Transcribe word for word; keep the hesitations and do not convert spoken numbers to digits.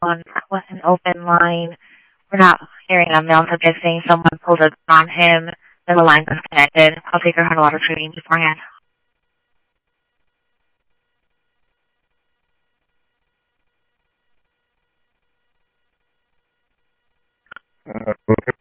phone with an open line. We're not hearing a male subject saying someone pulled a gun on him, then the line disconnected. I'll take her water treating beforehand. Uh, okay.